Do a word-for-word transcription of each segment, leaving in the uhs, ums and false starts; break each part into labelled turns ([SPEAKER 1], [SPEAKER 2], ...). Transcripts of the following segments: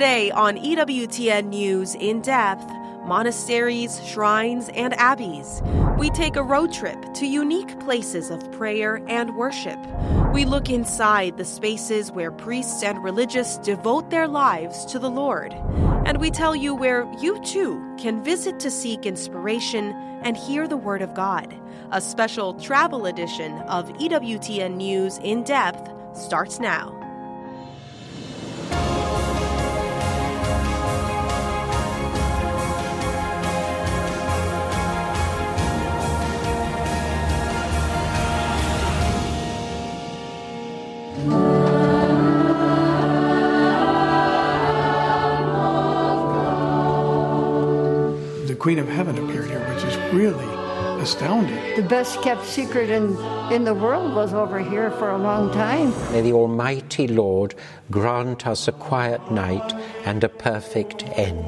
[SPEAKER 1] Today on E W T N News In Depth, monasteries, shrines, and abbeys. We take a road trip to unique places of prayer and worship. We look inside the spaces where priests and religious devote their lives to the Lord. And we tell you where you too can visit to seek inspiration and hear the Word of God. A special travel edition of E W T N News In Depth starts now.
[SPEAKER 2] The Queen of Heaven appeared here, which is really astounding.
[SPEAKER 3] The best kept secret in, in the world was over here for a long time.
[SPEAKER 4] May the Almighty Lord grant us a quiet night and a perfect end.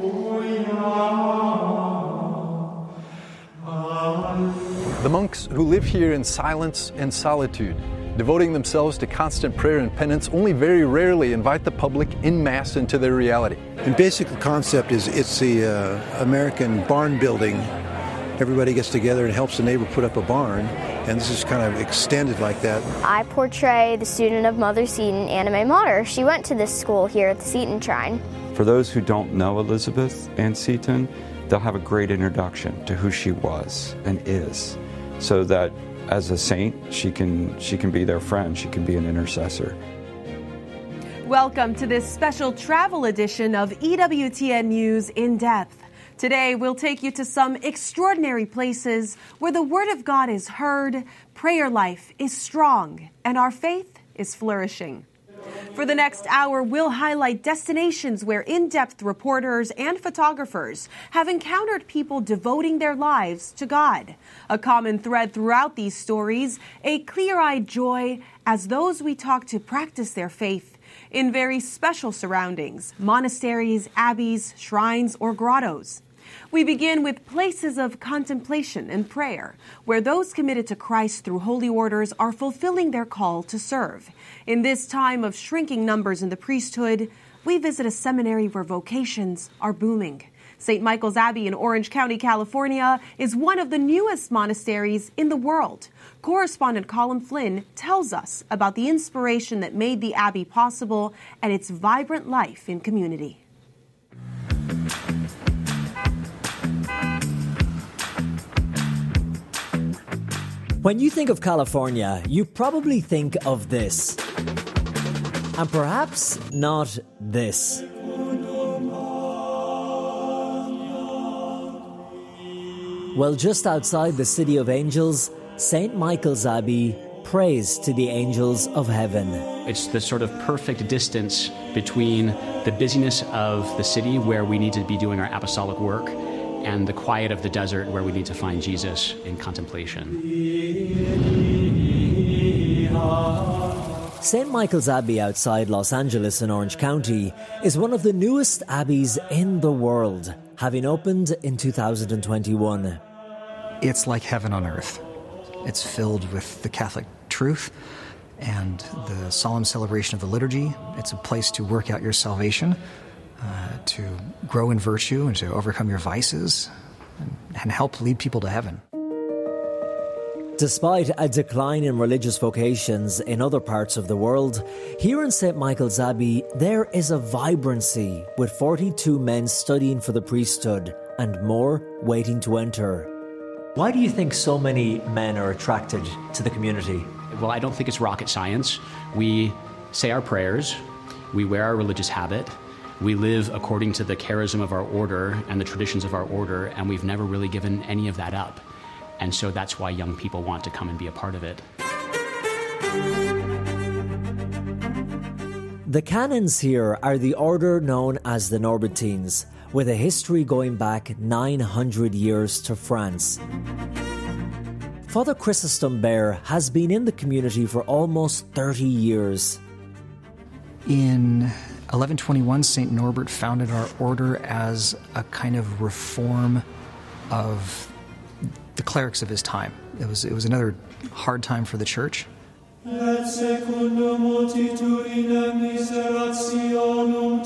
[SPEAKER 5] The monks who live here in silence and solitude, devoting themselves to constant prayer and penance, only very rarely invite the public en masse into their reality.
[SPEAKER 6] The basic concept is it's the uh, American barn building. Everybody gets together and helps the neighbor put up a barn, and this is kind of extended like that.
[SPEAKER 7] I portray the student of Mother Seton, Anna Mae Motter. She went to this school here at the Seton Shrine.
[SPEAKER 8] For those who don't know Elizabeth Ann Seton, they'll have a great introduction to who she was and is, so that as a saint, she can she can be their friend, she can be an intercessor.
[SPEAKER 1] Welcome to this special travel edition of E W T N News In Depth. Today, we'll take you to some extraordinary places where the Word of God is heard, prayer life is strong, and our faith is flourishing. For the next hour, we'll highlight destinations where in-depth reporters and photographers have encountered people devoting their lives to God. A common thread throughout these stories, a clear-eyed joy as those we talk to practice their faith in very special surroundings, monasteries, abbeys, shrines, or grottos. We begin with places of contemplation and prayer, where those committed to Christ through holy orders are fulfilling their call to serve. In this time of shrinking numbers in the priesthood, we visit a seminary where vocations are booming. Saint Michael's Abbey in Orange County, California, is one of the newest monasteries in the world. Correspondent Colin Flynn tells us about the inspiration that made the Abbey possible and its vibrant life in community.
[SPEAKER 9] When you think of California, you probably think of this. And perhaps not this. Well, just outside the City of Angels, Saint Michael's Abbey prays to the angels of heaven.
[SPEAKER 10] It's the sort of perfect distance between the busyness of the city, where we need to be doing our apostolic work, and the quiet of the desert, where we need to find Jesus in contemplation.
[SPEAKER 9] Saint Michael's Abbey outside Los Angeles in Orange County is one of the newest abbeys in the world, having opened in two thousand twenty-one.
[SPEAKER 11] It's like heaven on earth. It's filled with the Catholic truth and the solemn celebration of the liturgy. It's a place to work out your salvation, uh, to grow in virtue and to overcome your vices, and, and help lead people to heaven.
[SPEAKER 9] Despite a decline in religious vocations in other parts of the world, here in Saint Michael's Abbey, there is a vibrancy, with forty-two men studying for the priesthood and more waiting to enter. Why do you think so many men are attracted to the community?
[SPEAKER 10] Well, I don't think it's rocket science. We say our prayers, we wear our religious habit, we live according to the charism of our order and the traditions of our order, and we've never really given any of that up. And so that's why young people want to come and be a part of it.
[SPEAKER 9] The canons here are the order known as the Norbertines, with a history going back nine hundred years to France. Father Chrysostom Bear has been in the community for almost thirty years.
[SPEAKER 11] In eleven twenty-one, Saint Norbert founded our order as a kind of reform of the clerics of his time. It was it was another hard time for the church,
[SPEAKER 12] Et secundum multitudinem miserationum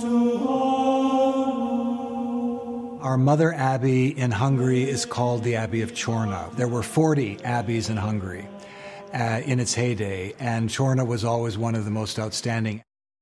[SPEAKER 12] tuarum.
[SPEAKER 13] Our mother abbey in Hungary is called the Abbey of Chorna. There were forty abbeys in Hungary uh, in its heyday, and Chorna was always one of the most outstanding.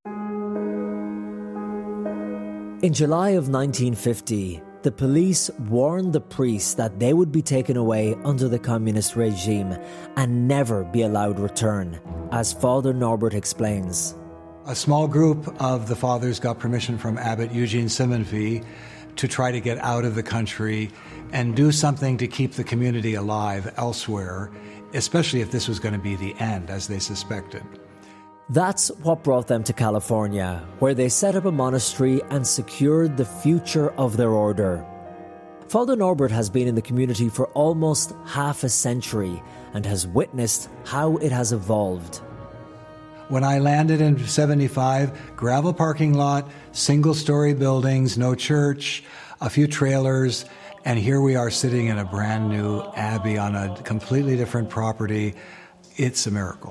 [SPEAKER 9] In July of nineteen fifty, the police warned the priests that they would be taken away under the communist regime and never be allowed return, as Father Norbert explains.
[SPEAKER 13] A small group of the fathers got permission from Abbot Eugene Simonphy to try to get out of the country and do something to keep the community alive elsewhere, especially if this was going to be the end, as they suspected.
[SPEAKER 9] That's what brought them to California, where they set up a monastery and secured the future of their order. Father Norbert has been in the community for almost half a century and has witnessed how it has evolved.
[SPEAKER 13] When I landed in seventy-five, gravel parking lot, single-story buildings, no church, a few trailers, and here we are sitting in a brand new abbey on a completely different property. It's a miracle.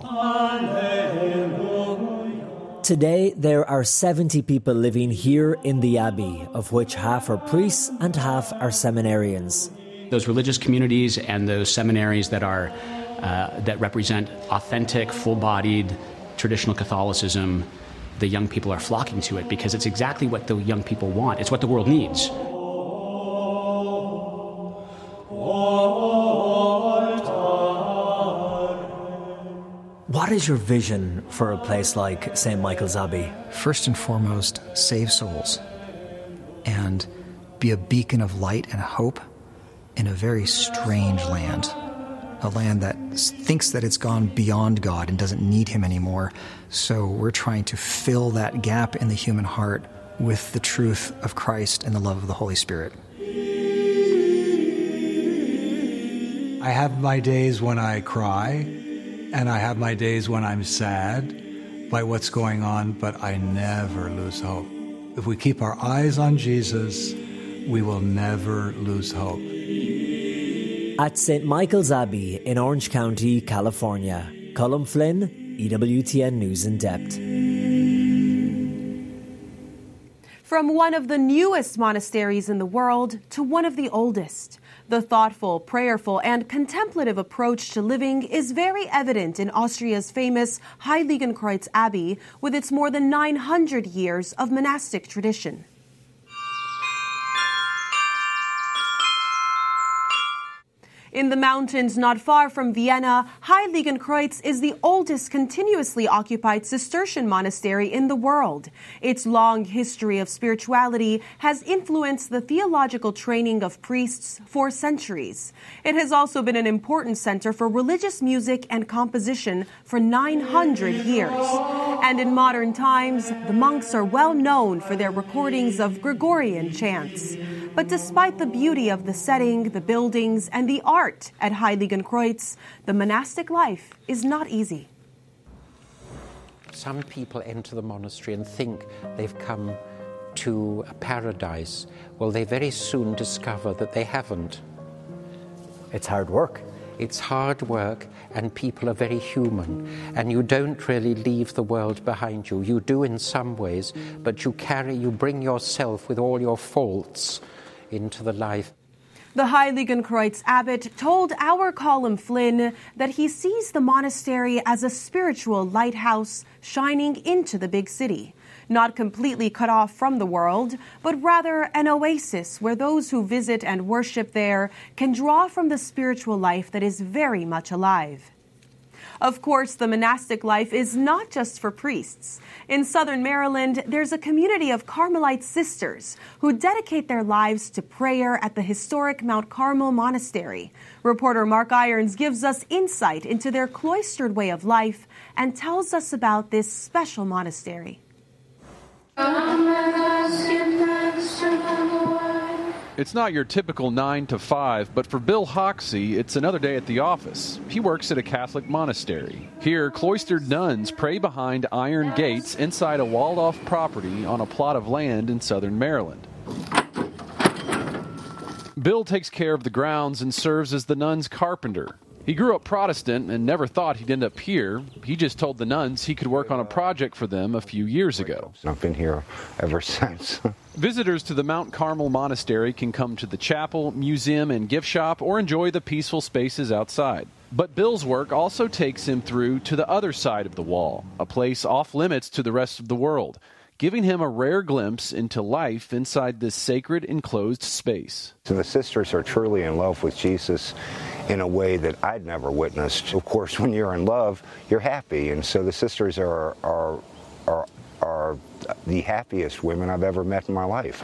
[SPEAKER 9] Today, there are seventy people living here in the abbey, of which half are priests and half are seminarians.
[SPEAKER 10] Those religious communities and those seminaries that are uh, that represent authentic, full-bodied, traditional Catholicism, the young people are flocking to it because it's exactly what the young people want. It's what the world needs.
[SPEAKER 9] What is your vision for a place like Saint Michael's Abbey?
[SPEAKER 11] First and foremost, save souls and be a beacon of light and hope in a very strange land, a land that thinks that it's gone beyond God and doesn't need Him anymore. So we're trying to fill that gap in the human heart with the truth of Christ and the love of the Holy Spirit.
[SPEAKER 13] I have my days when I cry, and I have my days when I'm sad by what's going on, but I never lose hope. If we keep our eyes on Jesus, we will never lose hope.
[SPEAKER 9] At Saint Michael's Abbey in Orange County, California, Colm Flynn, E W T N News in Depth.
[SPEAKER 1] From one of the newest monasteries in the world to one of the oldest, the thoughtful, prayerful, and contemplative approach to living is very evident in Austria's famous Heiligenkreuz Abbey with its more than nine hundred years of monastic tradition. In the mountains not far from Vienna, Heiligenkreuz is the oldest continuously occupied Cistercian monastery in the world. Its long history of spirituality has influenced the theological training of priests for centuries. It has also been an important center for religious music and composition for nine hundred years. And in modern times, the monks are well known for their recordings of Gregorian chants. But despite the beauty of the setting, the buildings, and the art at Heiligenkreuz, the monastic life is not easy.
[SPEAKER 4] Some people enter the monastery and think they've come to a paradise. Well, they very soon discover that they haven't.
[SPEAKER 9] It's hard work.
[SPEAKER 4] It's hard work, and people are very human. And you don't really leave the world behind you. You do in some ways, but you carry, you bring yourself with all your faults into the life.
[SPEAKER 1] The Heiligenkreuz abbot told our Colm Flynn that he sees the monastery as a spiritual lighthouse shining into the big city, not completely cut off from the world, but rather an oasis where those who visit and worship there can draw from the spiritual life that is very much alive. Of course, the monastic life is not just for priests. In southern Maryland, there's a community of Carmelite sisters who dedicate their lives to prayer at the historic Mount Carmel Monastery. Reporter Mark Irons gives us insight into their cloistered way of life and tells us about this special monastery.
[SPEAKER 14] It's not your typical nine to five, but for Bill Hoxie, it's another day at the office. He works at a Catholic monastery. Here, cloistered nuns pray behind iron gates inside a walled-off property on a plot of land in southern Maryland. Bill takes care of the grounds and serves as the nuns' carpenter. He grew up Protestant and never thought he'd end up here. He just told the nuns he could work on a project for them a few years ago.
[SPEAKER 15] I've been here ever since.
[SPEAKER 14] Visitors to the Mount Carmel Monastery can come to the chapel, museum, and gift shop or enjoy the peaceful spaces outside. But Bill's work also takes him through to the other side of the wall, a place off limits to the rest of the world, giving him a rare glimpse into life inside this sacred enclosed space.
[SPEAKER 15] So the sisters are truly in love with Jesus in a way that I'd never witnessed. Of course, when you're in love, you're happy, and so the sisters are are are, are the happiest women I've ever met in my life.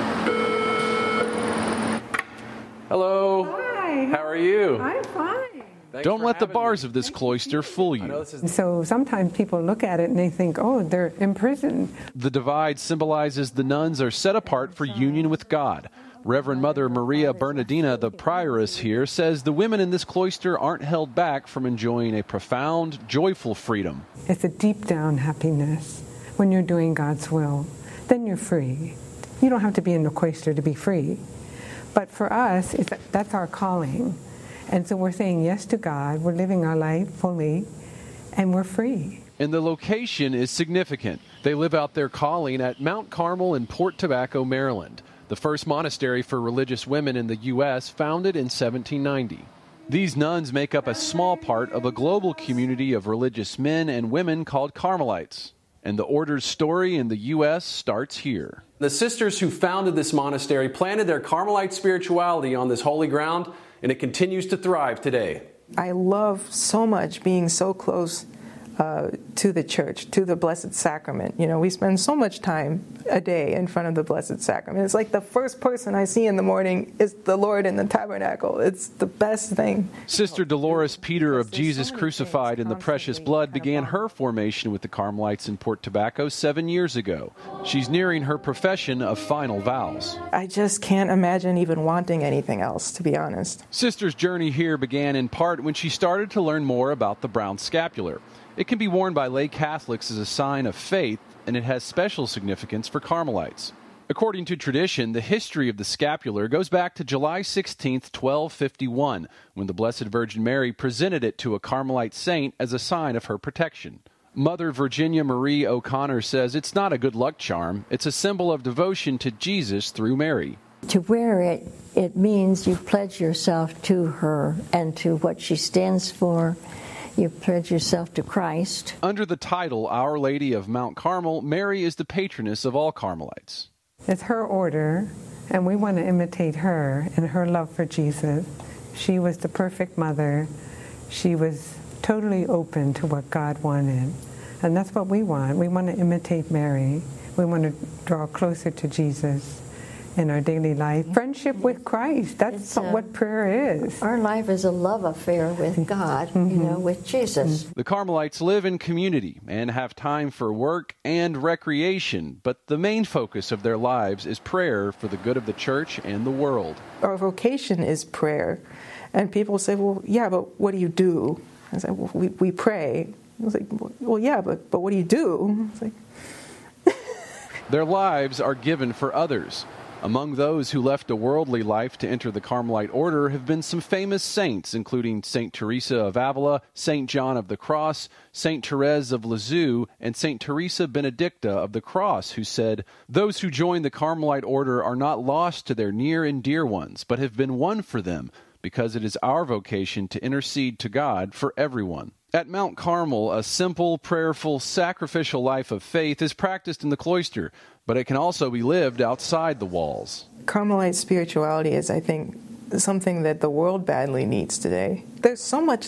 [SPEAKER 14] Hello.
[SPEAKER 16] Hi.
[SPEAKER 14] How are you?
[SPEAKER 16] I'm fine.
[SPEAKER 14] Thanks Don't let the bars me. of this cloister fool you.
[SPEAKER 16] So sometimes people look at it and they think, oh, they're imprisoned.
[SPEAKER 14] The divide symbolizes the nuns are set apart for union with God. Reverend Mother Maria Bernardina, the prioress here, says the women in this cloister aren't held back from enjoying a profound, joyful freedom.
[SPEAKER 16] It's a deep down happiness when you're doing God's will. Then you're free. You don't have to be in the cloister to be free. But for us, it's, that's our calling. And so we're saying yes to God, we're living our life fully, and we're free.
[SPEAKER 14] And the location is significant. They live out their calling at Mount Carmel in Port Tobacco, Maryland, the first monastery for religious women in the U S, founded in seventeen ninety. These nuns make up a small part of a global community of religious men and women called Carmelites. And the order's story in the U S starts here.
[SPEAKER 17] The sisters who founded this monastery planted their Carmelite spirituality on this holy ground, and it continues to thrive today.
[SPEAKER 18] I love so much being so close uh, to the church, to the Blessed Sacrament. You know, we spend so much time a day in front of the Blessed Sacrament. It's like the first person I see in the morning is the Lord in the tabernacle. It's the best thing.
[SPEAKER 14] Sister Dolores Peter of Jesus Crucified in the Precious Blood began her formation with the Carmelites in Port Tobacco seven years ago. She's nearing her profession of final vows.
[SPEAKER 18] I just can't imagine even wanting anything else, to be honest.
[SPEAKER 14] Sister's journey here began in part when she started to learn more about the brown scapular. It can be worn by lay Catholics as a sign of faith, and it has special significance for Carmelites. According to tradition, the history of the scapular goes back to July sixteenth, twelve fifty-one, when the Blessed Virgin Mary presented it to a Carmelite saint as a sign of her protection. Mother Virginia Marie O'Connor says it's not a good luck charm. It's a symbol of devotion to Jesus through Mary.
[SPEAKER 3] To wear it, it means you pledge yourself to her and to what she stands for. You pledge yourself to Christ.
[SPEAKER 14] Under the title Our Lady of Mount Carmel, Mary is the patroness of all Carmelites.
[SPEAKER 16] It's her order, and we want to imitate her and her love for Jesus. She was the perfect mother. She was totally open to what God wanted. And that's what we want. We want to imitate Mary. We want to draw closer to Jesus in our daily life. Friendship with Christ, that's a, what prayer is.
[SPEAKER 3] Our life is a love affair with God, mm-hmm. you know, with Jesus.
[SPEAKER 14] The Carmelites live in community and have time for work and recreation, but the main focus of their lives is prayer for the good of the church and the world.
[SPEAKER 18] Our vocation is prayer. And people say, well, yeah, but what do you do? I say, well, we, we pray. I was like, well, yeah, but, but what do you do? It's like...
[SPEAKER 14] Their lives are given for others. Among those who left a worldly life to enter the Carmelite order have been some famous saints, including Saint Teresa of Avila, Saint John of the Cross, Saint Therese of Lisieux, and Saint Teresa Benedicta of the Cross, who said, "Those who join the Carmelite order are not lost to their near and dear ones, but have been won for them, because it is our vocation to intercede to God for everyone." At Mount Carmel, a simple, prayerful, sacrificial life of faith is practiced in the cloister, but it can also be lived outside the walls.
[SPEAKER 18] Carmelite spirituality is, I think, something that the world badly needs today. There's so much,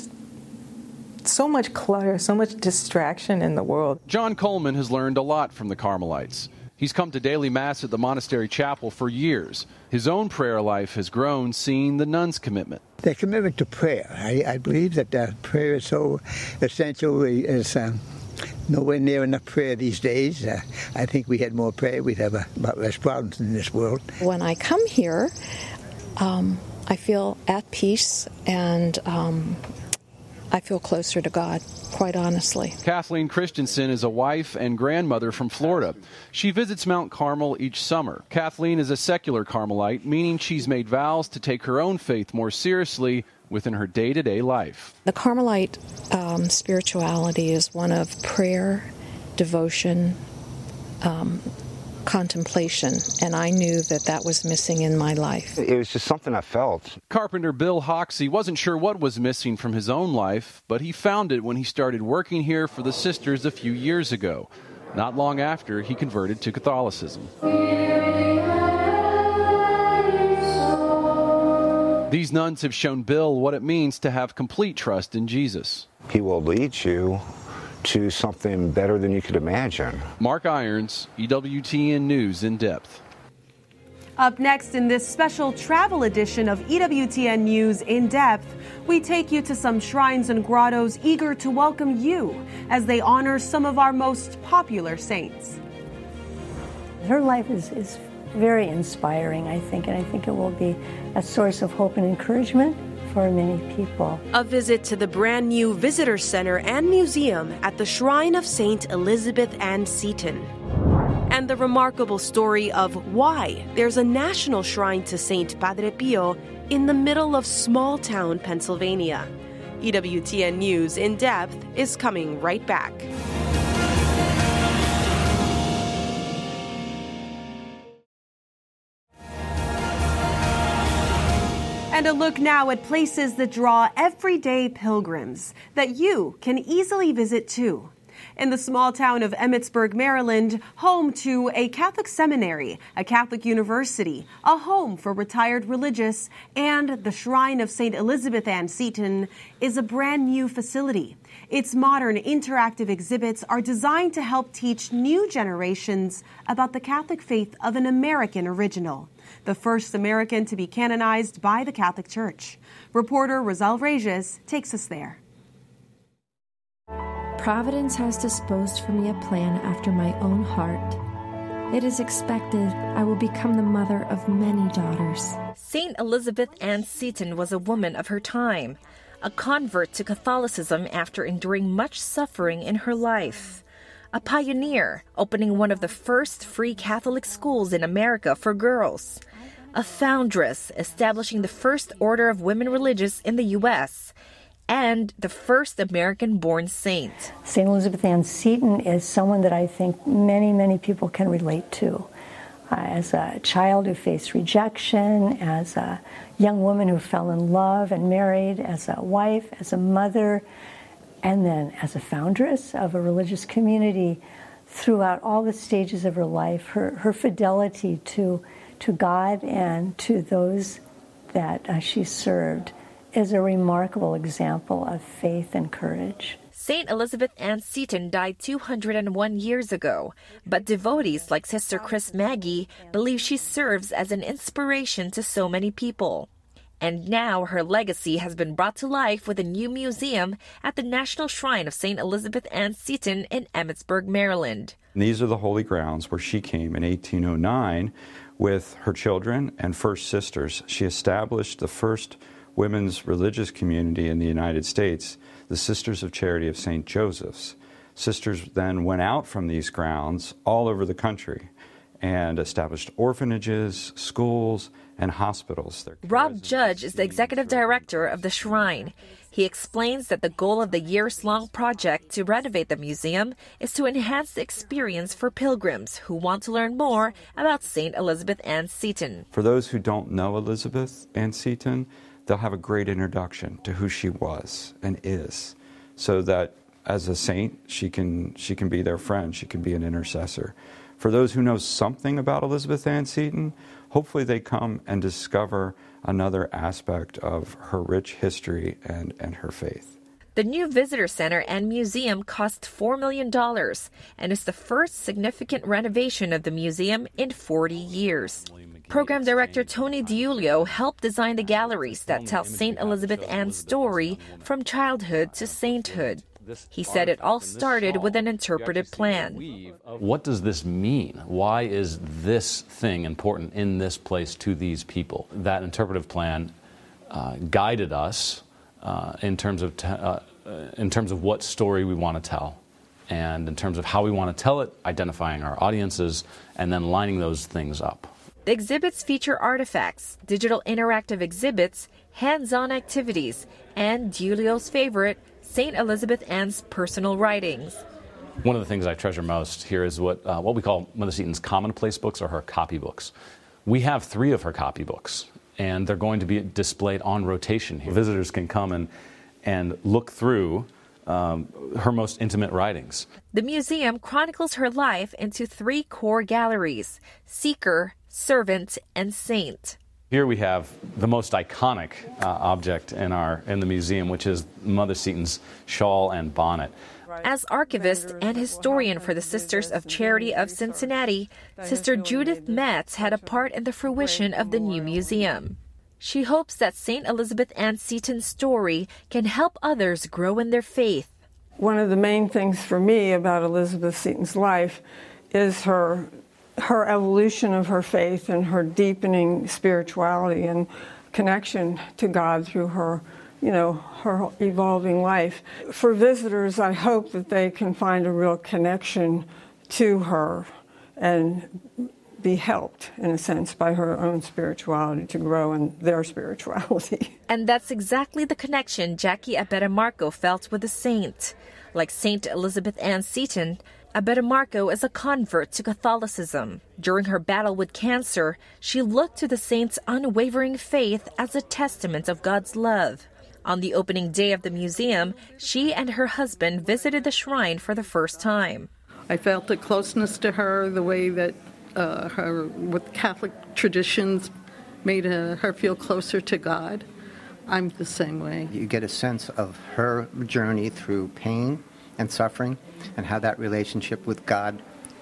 [SPEAKER 18] so much clutter, so much distraction in the world.
[SPEAKER 14] John Coleman has learned a lot from the Carmelites. He's come to daily Mass at the monastery chapel for years. His own prayer life has grown seeing the nuns' commitment.
[SPEAKER 19] Their commitment to prayer. I, I believe that uh, prayer is so essential. It's um, nowhere near enough prayer these days. Uh, I think we had more prayer, we'd have a lot less problems in this world.
[SPEAKER 20] When I come here, um, I feel at peace and um, I feel closer to God, quite honestly.
[SPEAKER 14] Kathleen Christensen is a wife and grandmother from Florida. She visits Mount Carmel each summer. Kathleen is a secular Carmelite, meaning she's made vows to take her own faith more seriously within her day-to-day life.
[SPEAKER 20] The Carmelite um, spirituality is one of prayer, devotion, um, contemplation, and I knew that that was missing in my life.
[SPEAKER 15] It was just something I felt.
[SPEAKER 14] Carpenter Bill Hoxie wasn't sure what was missing from his own life, but he found it when he started working here for the sisters a few years ago, not long after he converted to Catholicism. These nuns have shown Bill what it means to have complete trust in Jesus.
[SPEAKER 15] He will lead you to something better than you could imagine.
[SPEAKER 14] Mark Irons, E W T N News in Depth.
[SPEAKER 1] Up next in this special travel edition of E W T N News in Depth, we take you to some shrines and grottos eager to welcome you as they honor some of our most popular saints.
[SPEAKER 3] Her life is, is very inspiring, I think, and I think it will be a source of hope and encouragement for many people.
[SPEAKER 21] A visit to the brand new visitor center and museum at the Shrine of Saint Elizabeth Ann Seton. And the remarkable story of why there's a national shrine to Saint Padre Pio in the middle of small-town Pennsylvania. E W T N News in Depth is coming right back.
[SPEAKER 1] And a look now at places that draw everyday pilgrims that you can easily visit too. In the small town of Emmitsburg, Maryland, home to a Catholic seminary, a Catholic university, a home for retired religious, and the Shrine of Saint Elizabeth Ann Seton is a brand new facility. Its modern interactive exhibits are designed to help teach new generations about the Catholic faith of an American original, the first American to be canonized by the Catholic Church. Reporter Rosal Regis takes us there.
[SPEAKER 22] Providence has disposed for me a plan after my own heart. It is expected I will become the mother of many daughters.
[SPEAKER 23] Saint Elizabeth Ann Seton was a woman of her time, a convert to Catholicism after enduring much suffering in her life. A pioneer, opening one of the first free Catholic schools in America for girls. A foundress, establishing the first order of women religious in the U S, and the first American-born saint.
[SPEAKER 3] Saint Elizabeth Ann Seton is someone that I think many, many people can relate to. Uh, as a child who faced rejection, as a young woman who fell in love and married, as a wife, as a mother, and then as a foundress of a religious community throughout all the stages of her life, her, her fidelity to, to God and to those that uh, she served is a remarkable example of faith and courage.
[SPEAKER 23] Saint Elizabeth Ann Seton died two hundred one years ago, but devotees like Sister Chris Maggie believe she serves as an inspiration to so many people. And now her legacy has been brought to life with a new museum at the National Shrine of Saint Elizabeth Ann Seton in Emmitsburg, Maryland.
[SPEAKER 8] And these are the holy grounds where she came in eighteen oh nine with her children and first sisters. She established the first women's religious community in the United States, the Sisters of Charity of Saint Joseph's. Sisters then went out from these grounds all over the country and established orphanages, schools, and hospitals.
[SPEAKER 23] Rob Judge is the executive director of the shrine. He explains that the goal of the years-long project to renovate the museum is to enhance the experience for pilgrims who want to learn more about Saint Elizabeth Ann Seton.
[SPEAKER 8] For those who don't know Elizabeth Ann Seton, they'll have a great introduction to who she was and is, so that as a saint, she can she can be their friend, she can be an intercessor. For those who know something about Elizabeth Ann Seton, hopefully they come and discover another aspect of her rich history and, and her faith.
[SPEAKER 23] The new visitor center and museum cost four million dollars and is the first significant renovation of the museum in forty years. Program Director Tony DiUlio helped design the galleries that tell Saint Elizabeth Ann's story from childhood to sainthood. He said it all started with an interpretive plan.
[SPEAKER 24] What does this mean? Why is this thing important in this place to these people? That interpretive plan uh, guided us uh, in terms of t- uh, in terms of what story we want to tell, and in terms of how we want to tell it, identifying our audiences, and then lining those things up.
[SPEAKER 23] The exhibits feature artifacts, digital interactive exhibits, hands-on activities, and Giulio's favorite, Saint Elizabeth Ann's personal writings.
[SPEAKER 24] One of the things I treasure most here is what uh, what we call Mother Seton's commonplace books, or her copybooks. We have three of her copybooks, and they're going to be displayed on rotation here. Visitors can come and, and look through um, her most intimate writings.
[SPEAKER 23] The museum chronicles her life into three core galleries: Seeker, Servant, and Saint.
[SPEAKER 24] Here we have the most iconic uh, object in our in the museum, which is Mother Seton's shawl and bonnet.
[SPEAKER 23] As archivist and historian for the Sisters of Charity of Cincinnati, Sister Judith Metz had a part in the fruition of the new museum. She hopes that Saint Elizabeth Ann Seton's story can help others grow in their faith.
[SPEAKER 2] One of the main things for me about Elizabeth Seton's life is her her evolution of her faith and her deepening spirituality and connection to God through her, you know, her evolving life. For visitors, I hope that they can find a real connection to her and be helped, in a sense, by her own spirituality to grow in their spirituality.
[SPEAKER 23] And that's exactly the connection Jackie Abetamarco felt with the saint. Like Saint Elizabeth Ann Seton, Abetamarco is a convert to Catholicism. During her battle with cancer, she looked to the saint's unwavering faith as a testament of God's love. On the opening day of the museum, she and her husband visited the shrine for the first time.
[SPEAKER 5] I felt a closeness to her, the way that uh, her, with Catholic traditions, made uh, her feel closer to God. I'm the same way.
[SPEAKER 6] You get a sense of her journey through pain and suffering, and how that relationship with God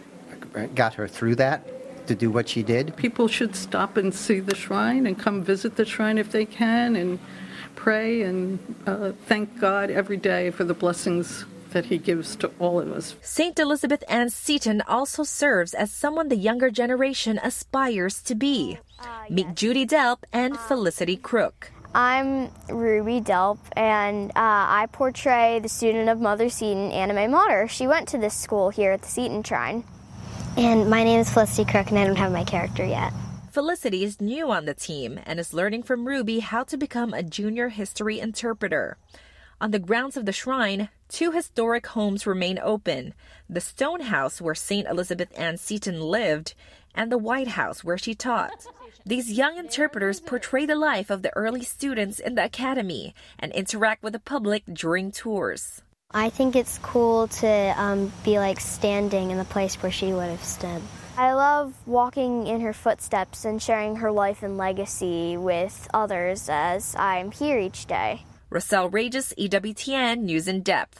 [SPEAKER 6] got her through that to do what she did.
[SPEAKER 5] People should stop and see the shrine and come visit the shrine if they can, and pray and uh, thank God every day for the blessings that he gives to all of us.
[SPEAKER 23] Saint Elizabeth Ann Seton also serves as someone the younger generation aspires to be. Uh, Meet yes. Judy Delp and Felicity Crook.
[SPEAKER 7] I'm Ruby Delp, and uh, I portray the student of Mother Seton, Anna Mae Mater. She went to this school here at the Seton Shrine. And my name is Felicity Crook, and I don't have my character yet.
[SPEAKER 23] Felicity is new on the team and is learning from Ruby how to become a junior history interpreter. On the grounds of the shrine, two historic homes remain open: the Stone House, where Saint Elizabeth Ann Seton lived, and the White House, where she taught. These young interpreters portray the life of the early students in the academy and interact with the public during tours.
[SPEAKER 7] I think it's cool to um, be like standing in the place where she would have stood. I love walking in her footsteps and sharing her life and legacy with others as I'm here each day.
[SPEAKER 23] Roselle Regis, E W T N News in Depth.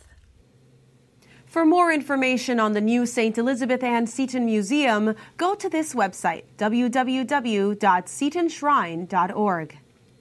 [SPEAKER 1] For more information on the new Saint Elizabeth Ann Seton Museum, go to this website, w w w dot seton shrine dot org.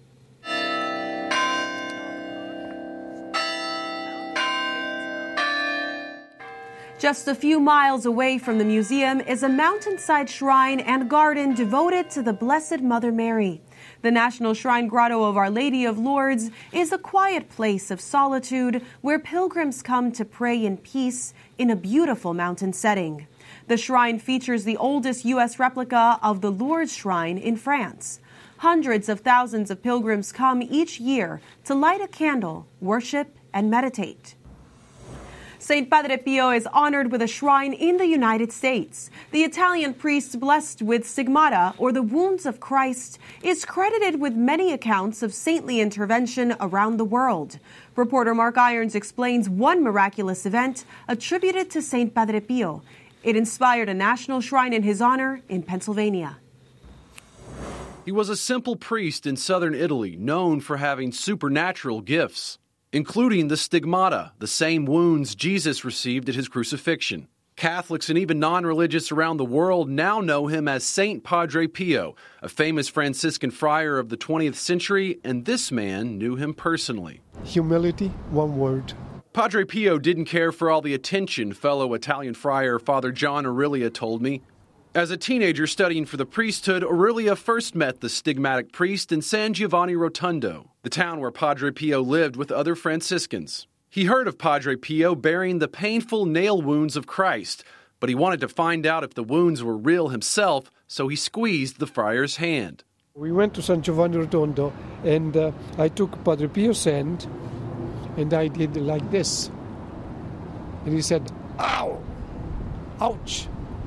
[SPEAKER 1] Just a few miles away from the museum is a mountainside shrine and garden devoted to the Blessed Mother Mary. The National Shrine Grotto of Our Lady of Lourdes is a quiet place of solitude where pilgrims come to pray in peace in a beautiful mountain setting. The shrine features the oldest U S replica of the Lourdes Shrine in France. Hundreds of thousands of pilgrims come each year to light a candle, worship, and meditate. Saint Padre Pio is honored with a shrine in the United States. The Italian priest blessed with stigmata, or the wounds of Christ, is credited with many accounts of saintly intervention around the world. Reporter Mark Irons explains one miraculous event attributed to Saint Padre Pio. It inspired a national shrine in his honor in Pennsylvania.
[SPEAKER 14] He was a simple priest in southern Italy, known for having supernatural gifts, including the stigmata, the same wounds Jesus received at his crucifixion. Catholics and even non-religious around the world now know him as Saint Padre Pio, a famous Franciscan friar of the twentieth century, and this man knew him personally.
[SPEAKER 25] Humility, one word.
[SPEAKER 14] Padre Pio didn't care for all the attention, fellow Italian friar Father John Aurelia told me. As a teenager studying for the priesthood, Aurelia first met the stigmatic priest in San Giovanni Rotondo, the town where Padre Pio lived with other Franciscans. He heard of Padre Pio bearing the painful nail wounds of Christ,
[SPEAKER 17] but he wanted to find out if the wounds were real himself, so he squeezed the friar's hand.
[SPEAKER 25] We went to San Giovanni Rotondo, and uh, I took Padre Pio's hand, and I did like this. And he said, "Ow! Ouch!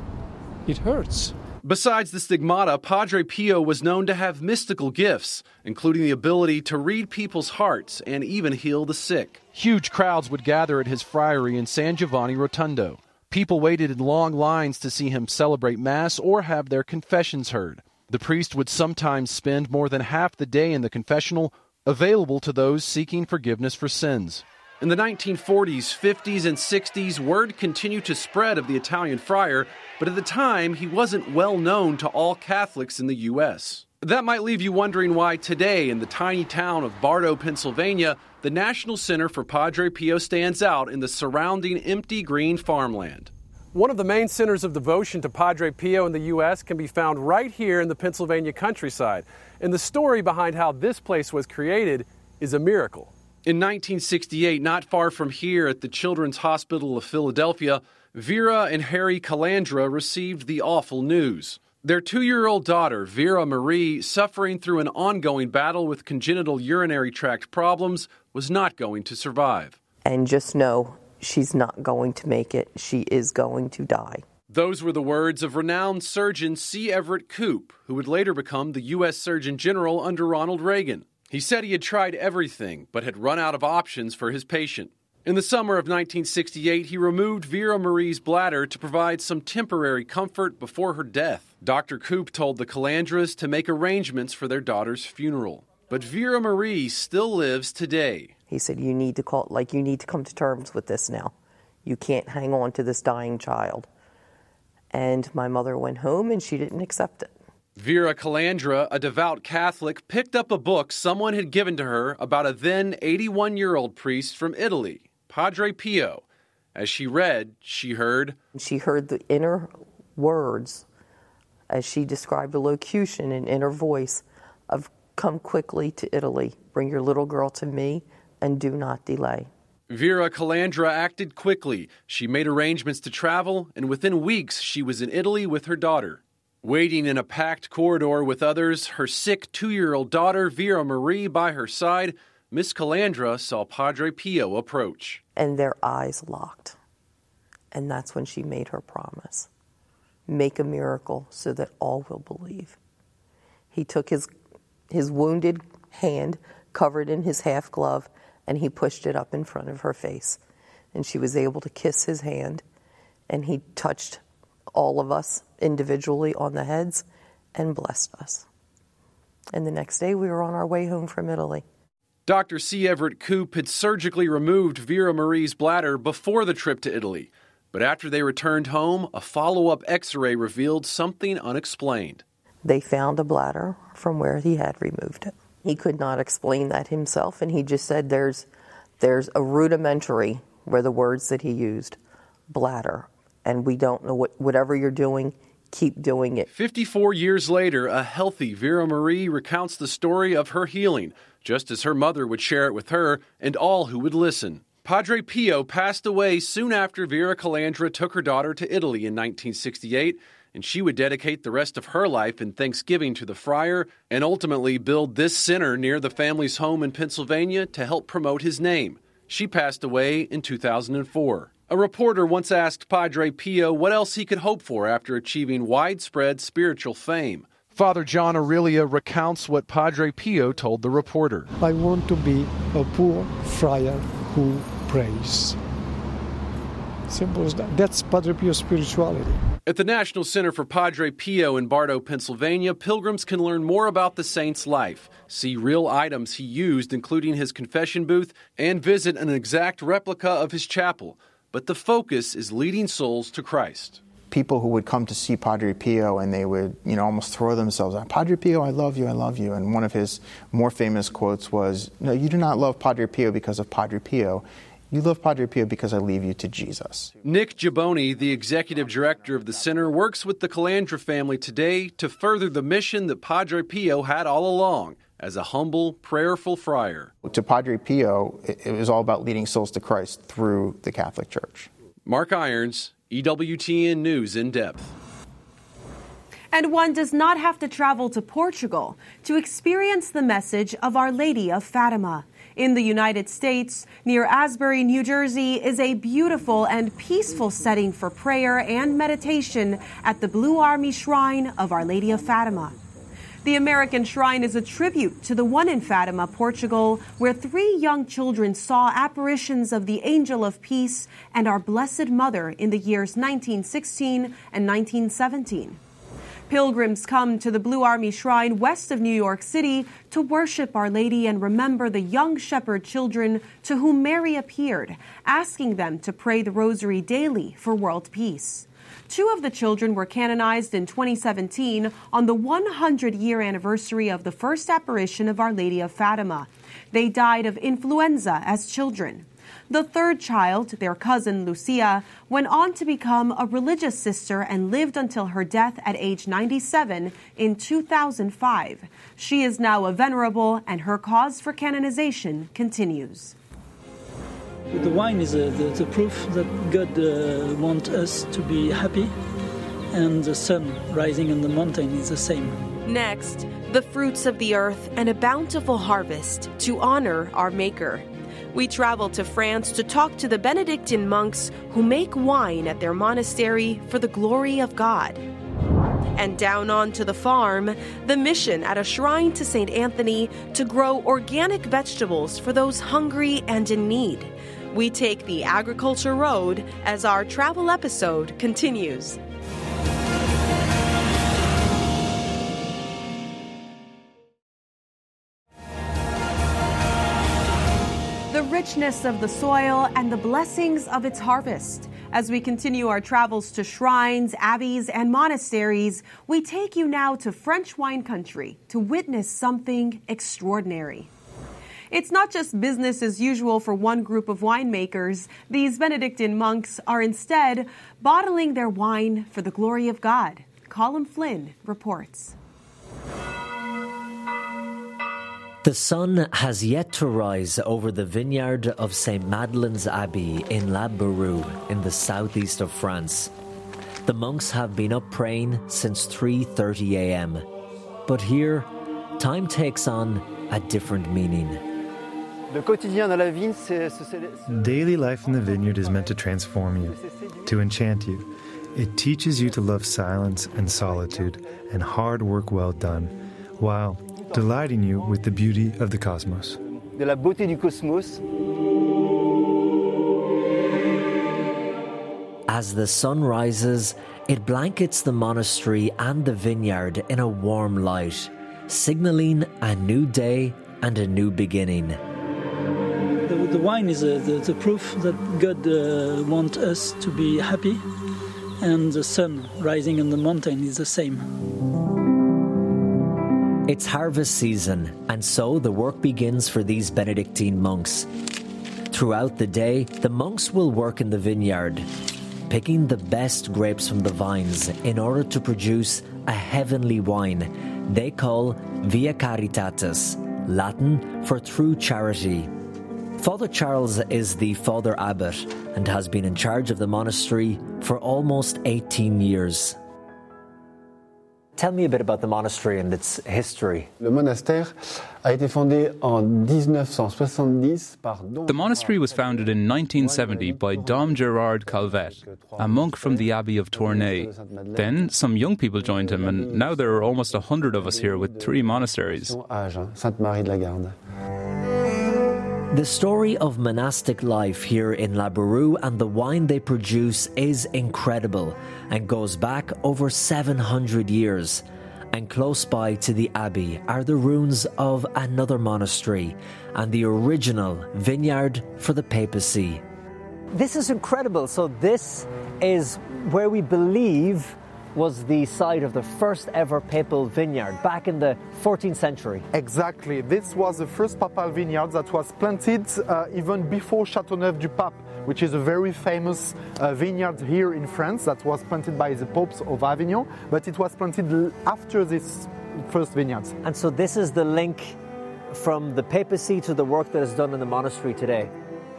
[SPEAKER 25] It hurts."
[SPEAKER 17] Besides the stigmata, Padre Pio was known to have mystical gifts, including the ability to read people's hearts and even heal the sick. Huge crowds would gather at his friary in San Giovanni Rotondo. People waited in long lines to see him celebrate Mass or have their confessions heard. The priest would sometimes spend more than half the day in the confessional, available to those seeking forgiveness for sins. In the nineteen forties, fifties, and sixties, word continued to spread of the Italian friar, but at the time, he wasn't well known to all Catholics in the U S. That might leave you wondering why today, in the tiny town of Bardo, Pennsylvania, the National Center for Padre Pio stands out in the surrounding empty green farmland. One of the main centers of devotion to Padre Pio in the U S can be found right here in the Pennsylvania countryside. And the story behind how this place was created is a miracle. In nineteen sixty-eight, not far from here at the Children's Hospital of Philadelphia, Vera and Harry Calandra received the awful news. Their two-year-old daughter, Vera Marie, suffering through an ongoing battle with congenital urinary tract problems, was not going to survive.
[SPEAKER 9] And just know she's not going to make it. She is going to die.
[SPEAKER 17] Those were the words of renowned surgeon C. Everett Koop, who would later become the U S Surgeon General under Ronald Reagan. He said he had tried everything, but had run out of options for his patient. In the summer of nineteen sixty-eight, he removed Vera Marie's bladder to provide some temporary comfort before her death. Doctor Koop told the Calandras to make arrangements for their daughter's funeral. But Vera Marie still lives today.
[SPEAKER 9] He said, you need to call, like, you need to come to terms with this now. You can't hang on to this dying child. And my mother went home and she didn't accept it.
[SPEAKER 17] Vera Calandra, a devout Catholic, picked up a book someone had given to her about a then eighty-one-year-old priest from Italy, Padre Pio. As she read, she heard...
[SPEAKER 9] She heard the inner words as she described the locution and inner voice of, come quickly to Italy, bring your little girl to me, and do not delay.
[SPEAKER 17] Vera Calandra acted quickly. She made arrangements to travel, and within weeks she was in Italy with her daughter. Waiting in a packed corridor with others, her sick two-year-old daughter, Vera Marie, by her side, Miss Calandra saw Padre Pio approach.
[SPEAKER 9] And their eyes locked. And that's when she made her promise. Make a miracle so that all will believe. He took his, his wounded hand, covered in his half glove, and he pushed it up in front of her face. And she was able to kiss his hand, and he touched all of us individually on the heads and blessed us. And the next day we were on our way home from Italy.
[SPEAKER 17] Doctor C. Everett Koop had surgically removed Vera Marie's bladder before the trip to Italy. But after they returned home, a follow-up x-ray revealed something unexplained.
[SPEAKER 9] They found a bladder from where he had removed it. He could not explain that himself, and he just said there's, there's a rudimentary, were the words that he used, bladder. And we don't know what, whatever you're doing, keep doing it.
[SPEAKER 17] fifty-four years later, a healthy Vera Marie recounts the story of her healing, just as her mother would share it with her and all who would listen. Padre Pio passed away soon after Vera Calandra took her daughter to Italy in nineteen sixty-eight, and she would dedicate the rest of her life in thanksgiving to the friar and ultimately build this center near the family's home in Pennsylvania to help promote his name. She passed away in two thousand four. A reporter once asked Padre Pio what else he could hope for after achieving widespread spiritual fame. Father John Aurelia recounts what Padre Pio told the reporter.
[SPEAKER 25] I want to be a poor friar who prays. Simple as that. That's Padre Pio's spirituality.
[SPEAKER 17] At the National Center for Padre Pio in Bardo, Pennsylvania, pilgrims can learn more about the saint's life, see real items he used, including his confession booth, and visit an exact replica of his chapel. But the focus is leading souls to Christ.
[SPEAKER 10] People who would come to see Padre Pio and they would, you know, almost throw themselves on, Padre Pio, I love you, I love you. And one of his more famous quotes was, no, you do not love Padre Pio because of Padre Pio. You love Padre Pio because I leave you to Jesus.
[SPEAKER 17] Nick Gibboni, the executive director of the center, works with the Calandra family today to further the mission that Padre Pio had all along as a humble, prayerful friar.
[SPEAKER 10] To Padre Pio, it was all about leading souls to Christ through the Catholic Church.
[SPEAKER 17] Mark Irons, E W T N News in depth.
[SPEAKER 1] And one does not have to travel to Portugal to experience the message of Our Lady of Fatima. In the United States, near Asbury, New Jersey, is a beautiful and peaceful setting for prayer and meditation at the Blue Army Shrine of Our Lady of Fatima. The American Shrine is a tribute to the one in Fatima, Portugal, where three young children saw apparitions of the Angel of Peace and Our Blessed Mother in the years nineteen sixteen and nineteen seventeen. Pilgrims come to the Blue Army Shrine west of New York City to worship Our Lady and remember the young shepherd children to whom Mary appeared, asking them to pray the rosary daily for world peace. Two of the children were canonized in twenty seventeen on the one hundred year anniversary of the first apparition of Our Lady of Fatima. They died of influenza as children. The third child, their cousin Lucia, went on to become a religious sister and lived until her death at age ninety-seven in two thousand five. She is now a venerable, and her cause for canonization continues.
[SPEAKER 4] The wine is uh, the, the proof that God uh, wants us to be happy, and the sun rising on the mountain is the same.
[SPEAKER 21] Next, the fruits of the earth and a bountiful harvest to honor our Maker. We travel to France to talk to the Benedictine monks who make wine at their monastery for the glory of God. And down onto the farm, the mission at a shrine to Saint Anthony to grow organic vegetables for those hungry and in need. We take the agriculture road as our travel episode continues. The richness of the soil and the blessings of its harvest. As we continue our travels to shrines, abbeys, and monasteries, we take you now to French wine country to witness something extraordinary. It's not just business as usual for one group of winemakers. These Benedictine monks are instead bottling their wine for the glory of God. Colin Flynn reports.
[SPEAKER 11] The sun has yet to rise over the vineyard of Saint Madeleine's Abbey in La Bouroux in the southeast of France. The monks have been up praying since three thirty a.m. But here, time takes on a different meaning.
[SPEAKER 12] Daily life in the vineyard is meant to transform you, to enchant you. It teaches you to love silence and solitude and hard work well done, while delighting you with the beauty of the cosmos.
[SPEAKER 13] De la beauté du cosmos.
[SPEAKER 11] As the sun rises, it blankets the monastery and the vineyard in a warm light, signaling a new day and a new beginning.
[SPEAKER 4] The, the wine is uh, the, the proof that God uh, wants us to be happy, and the sun rising on the mountain is the same.
[SPEAKER 11] It's harvest season, and so the work begins for these Benedictine monks. Throughout the day, the monks will work in the vineyard, picking the best grapes from the vines in order to produce a heavenly wine they call Via Caritatis, Latin for through charity. Father Charles is the Father Abbot and has been in charge of the monastery for almost eighteen years. Tell me a bit about the monastery and its history.
[SPEAKER 16] Le monastère a été fondé en dix-neuf cent soixante-dix par Dom.
[SPEAKER 26] The monastery was founded in nineteen seventy by Dom Gerard Calvet, a monk from the Abbey of Tournai. Then some young people joined him, and now there are almost a hundred of us here with three monasteries.
[SPEAKER 16] Sainte-Marie de la Garde.
[SPEAKER 11] The story of monastic life here in La Bouroux and the wine they produce is incredible and goes back over seven hundred years. And close by to the abbey are the ruins of another monastery and the original vineyard for the papacy. This is incredible. So this is where we believe was the site of the first ever papal vineyard back in the fourteenth century.
[SPEAKER 27] Exactly. This was the first papal vineyard that was planted uh, even before Châteauneuf-du-Pape, which is a very famous uh, vineyard here in France that was planted by the popes of Avignon, but it was planted after this first vineyard.
[SPEAKER 11] And so this is the link from the papacy to the work that is done in the monastery today.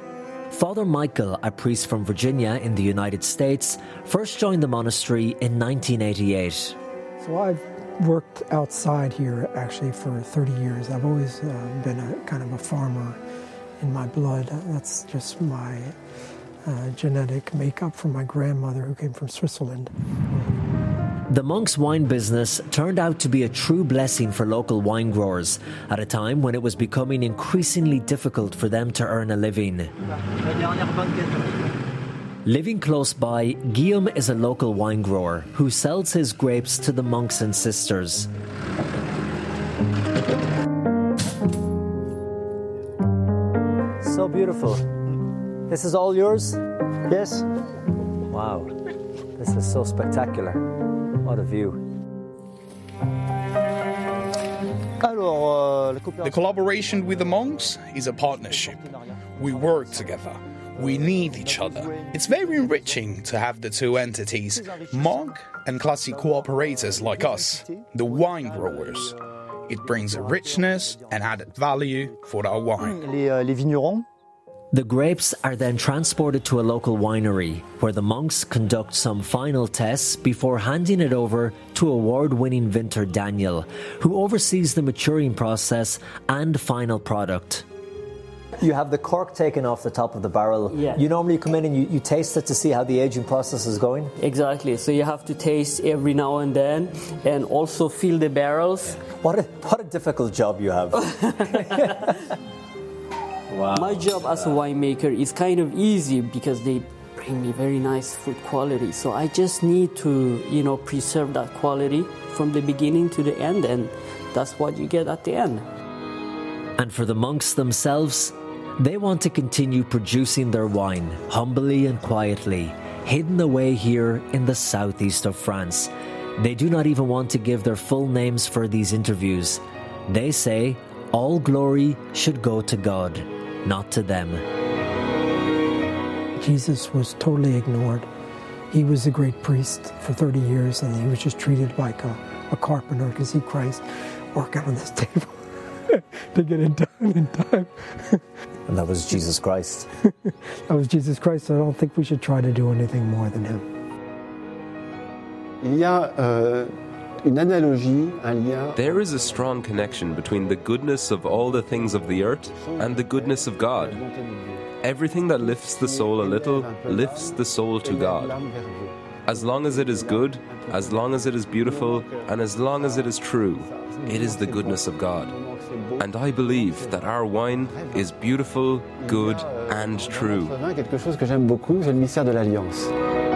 [SPEAKER 11] Father Michael, a priest from Virginia in the United States, first joined the monastery in nineteen eighty-eight.
[SPEAKER 3] So I've worked outside here actually for thirty years. I've always uh, been a kind of a farmer in my blood. That's just my uh, genetic makeup from my grandmother who came from Switzerland.
[SPEAKER 11] The monks' wine business turned out to be a true blessing for local wine growers at a time when it was becoming increasingly difficult for them to earn a living. Living close by, Guillaume is a local wine grower who sells his grapes to the monks and sisters.
[SPEAKER 8] So beautiful. This is all yours?
[SPEAKER 13] Yes.
[SPEAKER 8] Wow, this is so spectacular. What a view.
[SPEAKER 15] The collaboration with the monks is a partnership. We work together. We need each other. It's very enriching to have the two entities, monk and classic cooperators like us, the wine growers. It brings a richness and added value for our wine.
[SPEAKER 11] The grapes are then transported to a local winery, where the monks conduct some final tests before handing it over to award-winning vintner Daniel, who oversees the maturing process and final product.
[SPEAKER 8] You have the cork taken off the top of the barrel.
[SPEAKER 18] Yeah.
[SPEAKER 8] You normally come in and you, you taste it to see how the aging process is going?
[SPEAKER 18] Exactly. So you have to taste every now and then and also feel the barrels.
[SPEAKER 8] What a, what a difficult job you have. Wow.
[SPEAKER 18] My job as a winemaker is kind of easy because they bring me very nice fruit quality. So I just need to, you know, preserve that quality from the beginning to the end, and that's what you get at the end.
[SPEAKER 11] And for the monks themselves, they want to continue producing their wine humbly and quietly, hidden away here in the southeast of France. They do not even want to give their full names for these interviews. They say all glory should go to God, not to them.
[SPEAKER 3] Jesus was totally ignored. He was a great priest for thirty years, and he was just treated like a, a carpenter. Because see Christ working on this table to get it done in time.
[SPEAKER 8] And that was Jesus Christ.
[SPEAKER 3] That was Jesus Christ. So I don't think we should try to do anything more than him.
[SPEAKER 16] Il y a euh, une analogie, un lien.
[SPEAKER 19] There is a strong connection between the goodness of all the things of the earth and the goodness of God. Everything that lifts the soul a little lifts the soul to God. As long as it is good, as long as it is beautiful, and as long as it is true, it is the goodness of God. And I believe that our wine is beautiful, good, and true.
[SPEAKER 16] Quelque chose que j'aime beaucoup, c'est le mystère de l'Alliance.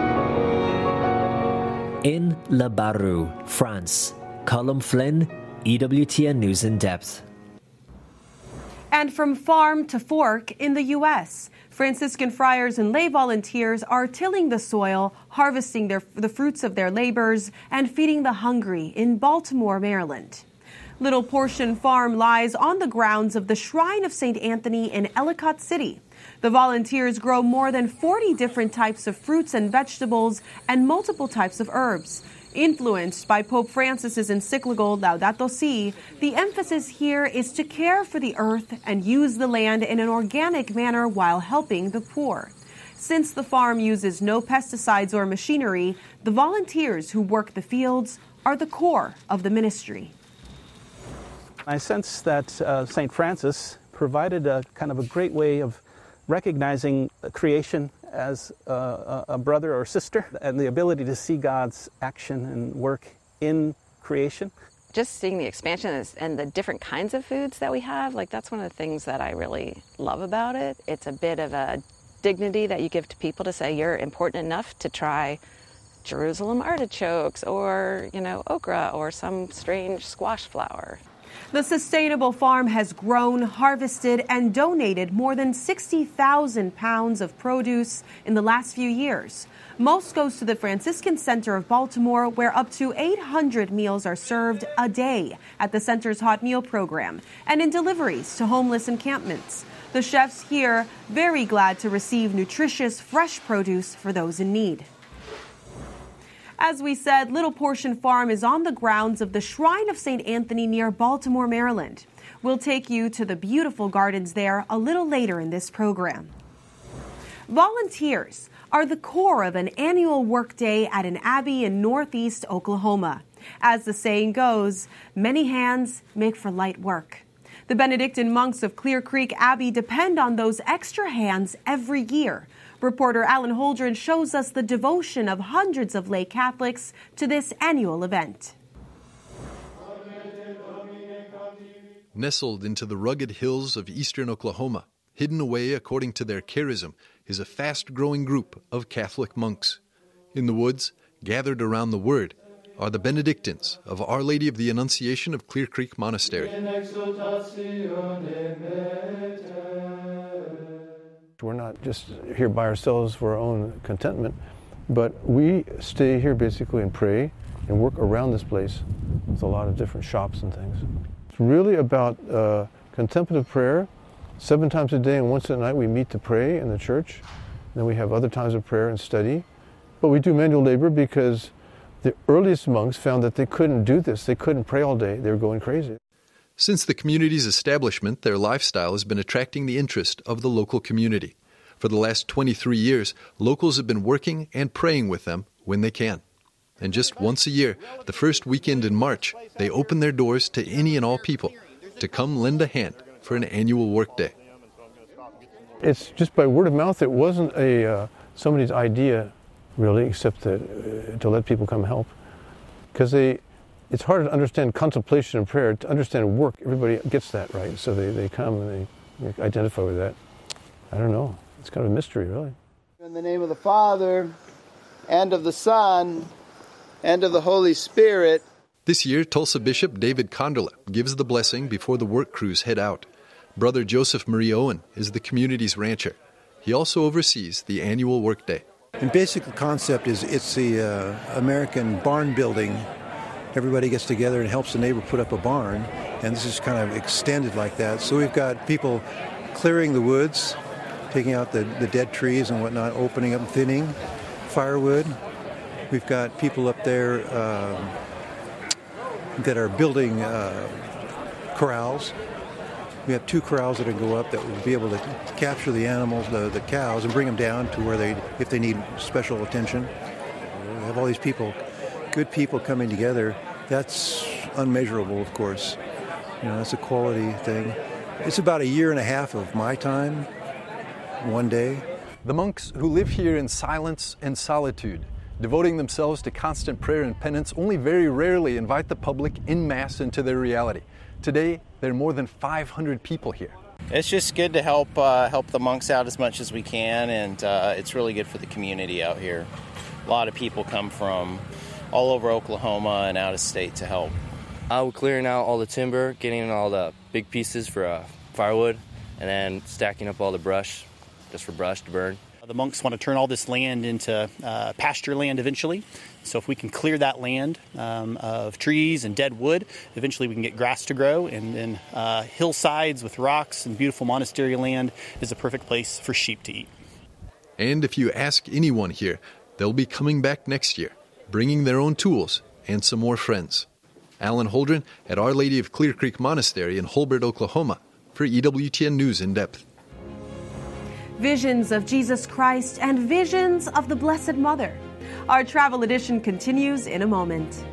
[SPEAKER 11] In La Barroue, France, Colm Flynn, E W T N News in Depth.
[SPEAKER 1] And from farm to fork in the U S, Franciscan friars and lay volunteers are tilling the soil, harvesting their, the fruits of their labors, and feeding the hungry in Baltimore, Maryland. Little Portion Farm lies on the grounds of the Shrine of Saint Anthony in Ellicott City. The volunteers grow more than forty different types of fruits and vegetables and multiple types of herbs. Influenced by Pope Francis's encyclical Laudato Si', the emphasis here is to care for the earth and use the land in an organic manner while helping the poor. Since the farm uses no pesticides or machinery, the volunteers who work the fields are the core of the ministry.
[SPEAKER 20] I sense that uh, Saint Francis provided a kind of a great way of recognizing creation as a, a brother or sister, and the ability to see God's action and work in creation.
[SPEAKER 22] Just seeing the expansion and the different kinds of foods that we have, like that's one of the things that I really love about it. It's a bit of a dignity that you give to people to say you're important enough to try Jerusalem artichokes or, you know, okra or some strange squash flower.
[SPEAKER 1] The sustainable farm has grown, harvested, and donated more than sixty thousand pounds of produce in the last few years. Most goes to the Franciscan Center of Baltimore, where up to eight hundred meals are served a day at the center's hot meal program and in deliveries to homeless encampments. The chefs here very glad to receive nutritious, fresh produce for those in need. As we said, Little Portion Farm is on the grounds of the Shrine of Saint Anthony near Baltimore, Maryland. We'll take you to the beautiful gardens there a little later in this program. Volunteers are the core of an annual workday at an abbey in northeast Oklahoma. As the saying goes, many hands make for light work. The Benedictine monks of Clear Creek Abbey depend on those extra hands every year. Reporter Alan Holdren shows us the devotion of hundreds of lay Catholics to this annual event.
[SPEAKER 2] Nestled into the rugged hills of eastern Oklahoma, hidden away according to their charism, is a fast-growing group of Catholic monks. In the woods, gathered around the Word, are the Benedictines of Our Lady of the Annunciation of Clear Creek Monastery.
[SPEAKER 5] We're not just here by ourselves for our own contentment, but we stay here basically and pray and work around this place with a lot of different shops and things. It's really about uh, contemplative prayer. Seven times a day and once at night we meet to pray in the church. Then we have other times of prayer and study. But we do manual labor because the earliest monks found that they couldn't do this. They couldn't pray all day. They were going crazy.
[SPEAKER 2] Since the community's establishment, their lifestyle has been attracting the interest of the local community. For the last twenty-three years, locals have been working and praying with them when they can. And just once a year, the first weekend in March, they open their doors to any and all people to come lend a hand for an annual workday.
[SPEAKER 5] It's just by word of mouth. It wasn't a uh, somebody's idea, really, except that, uh, to let people come help. Because they, it's hard to understand contemplation and prayer. To understand work, everybody gets that, right? So they, they come and they, they identify with that. I don't know. It's kind of a mystery, really.
[SPEAKER 6] In the name of the Father, and of the Son, and of the Holy Spirit.
[SPEAKER 2] This year, Tulsa Bishop David Condola gives the blessing before the work crews head out. Brother Joseph Marie Owen is the community's rancher. He also oversees the annual workday.
[SPEAKER 7] The basic concept is it's the uh, American barn building. Everybody gets together and helps the neighbor put up a barn, and this is kind of extended like that. So we've got people clearing the woods, taking out the, the dead trees and whatnot, opening up and thinning firewood. We've got people up there um, that are building uh, corrals. We have two corrals that will go up that will be able to capture the animals, the, the cows, and bring them down to where they, if they need special attention. We have all these people, good people coming together. That's unmeasurable, of course. You know, that's a quality thing. It's about a year and a half of my time, one day.
[SPEAKER 2] The monks who live here in silence and solitude, devoting themselves to constant prayer and penance, only very rarely invite the public en masse into their reality. Today, there are more than five hundred people here.
[SPEAKER 14] It's just good to help uh, help the monks out as much as we can, and uh, it's really good for the community out here. A lot of people come from all over Oklahoma and out of state to help.
[SPEAKER 23] Uh, we're clearing out all the timber, getting all the big pieces for uh, firewood, and then stacking up all the brush, just for brush to burn.
[SPEAKER 24] The monks want to turn all this land into uh, pasture land eventually. So if we can clear that land um, of trees and dead wood, eventually we can get grass to grow. And then uh, hillsides with rocks and beautiful monastery land is a perfect place for sheep to eat.
[SPEAKER 2] And if you ask anyone here, they'll be coming back next year, bringing their own tools and some more friends. Alan Holdren at Our Lady of Clear Creek Monastery in Holbert, Oklahoma, for E W T N News in Depth.
[SPEAKER 1] Visions of Jesus Christ and visions of the Blessed Mother. Our travel edition continues in a moment.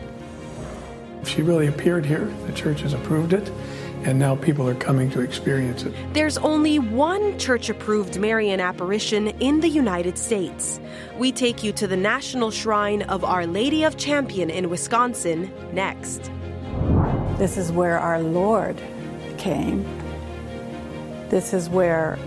[SPEAKER 28] She really appeared here. The church has approved it, and now people are coming to experience it.
[SPEAKER 21] There's only one church-approved Marian apparition in the United States. We take you to the National Shrine of Our Lady of Champion in Wisconsin next.
[SPEAKER 29] This is where our Lord came. This is where